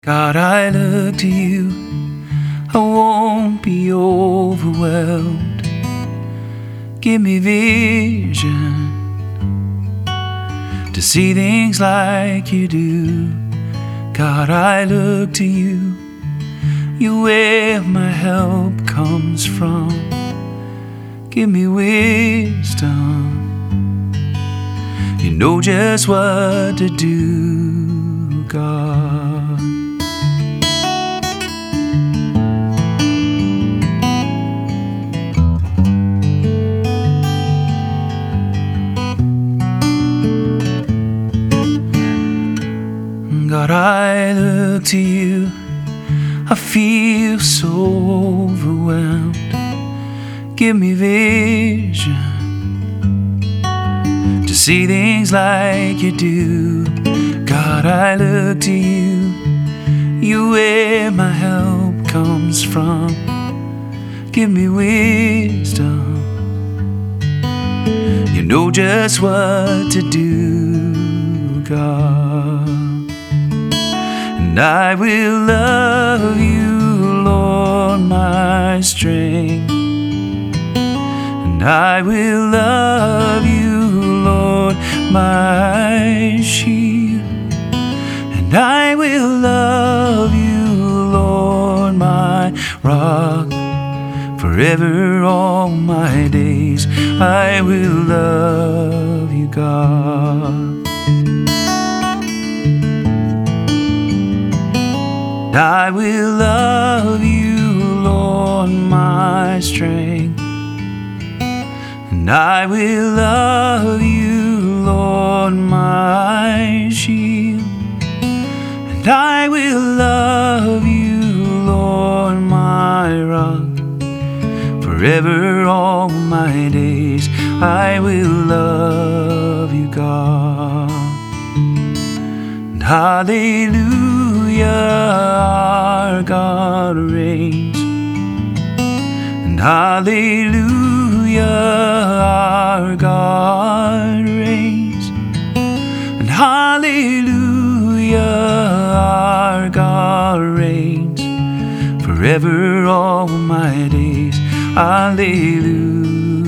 God, I look to you, I won't be overwhelmed. Give me vision to see things like you do. God, I look to you, you're where my help comes from. Give me wisdom, you know just what to do, God. God, I look to you, I feel so overwhelmed. Give me vision to see things like you do. God, I look to you, you're where my help comes from. Give me wisdom, you know just what to do, God. And I will love you, Lord, my strength. And I will love you, Lord, my shield. And I will love you, Lord, my rock. Forever all my days I will love you, God. I will love you, Lord, my strength. And I will love you, Lord, my shield. And I will love you, Lord, my rock. Forever all my days I will love you, God. And hallelujah, our God reigns. And hallelujah, our God reigns. And hallelujah, our God reigns. Forever all my days, hallelujah.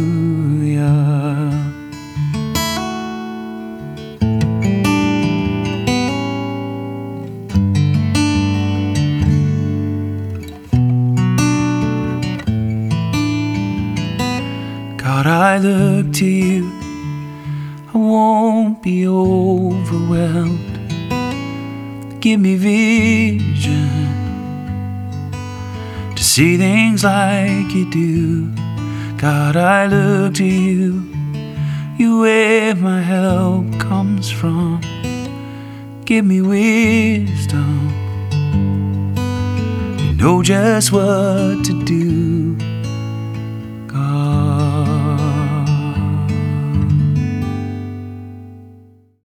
God, I look to you, I won't be overwhelmed. Give me vision to see things like you do. God, I look to you, you're where my help comes from. Give me wisdom, you know just what to do.